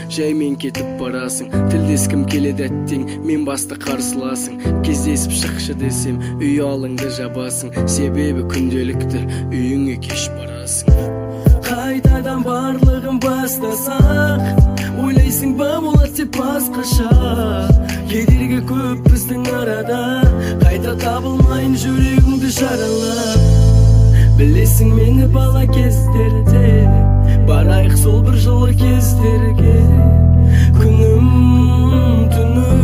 жаймен кетіп барасың, тілдескім келеді әттең, мен басты қарсыласың. Кездесіп шықшы десем, үй алыңды жабасың, себебі күнделікті үйіңе кеш барасың. Қайтадан барлығын бастасақ, ойлайсың ба болады деп басқаша. Кедергі көп біздің арада, қайта табылмайын жүрегіңді жаралап. Білесің мені бала кездерде, барайық сол бір жылы кездерге. Күнім түнім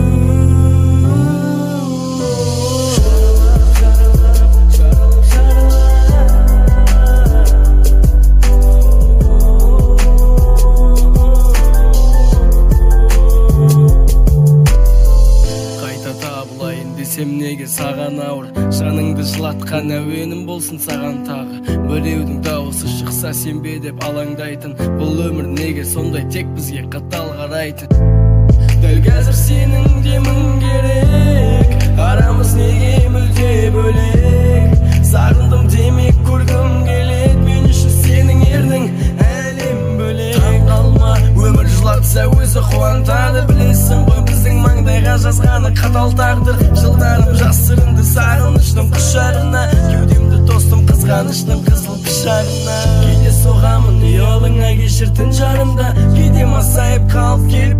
десем неге саған ауыр, жаныңды жылатқан әуенім болсын саған тағы. Біреудің дауысы шықса сенбе деп алаңдайтын, бұл өмір неге сондай тек бізге қатал қарайтын. Дәл қазір сенің демің керек, арамыз неге мүлде бөлек. Сағындым демек көргім келеді, мен үшін сенің ердің әлем бөлек. Таң қалма, өмір жылатса өзі қуантады, білесің ғой біздің маңдайға жазғаны қатал тағдыр. Жылдарым жасырынды сағыныштың құшағына, кеудемді тостым қызғаныштың қызыл пышағына. Кейде соғамын ұялыңа кешір түн жарымда, кейде масайып қалып келіп